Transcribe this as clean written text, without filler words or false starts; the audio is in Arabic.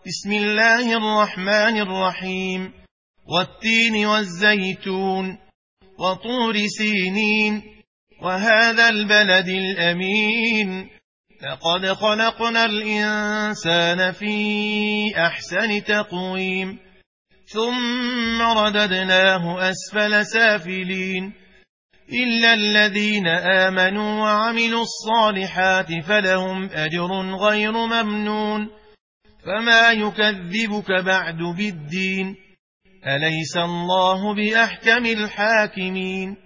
بسم الله الرحمن الرحيم والتين والزيتون وطور سينين وهذا البلد الأمين لقد خلقنا الإنسان في أحسن تقويم ثم رددناه أسفل سافلين إلا الذين آمنوا وعملوا الصالحات فلهم أجر غير ممنون فما يكذبك بعد بالدين أليس الله بأحكم الحاكمين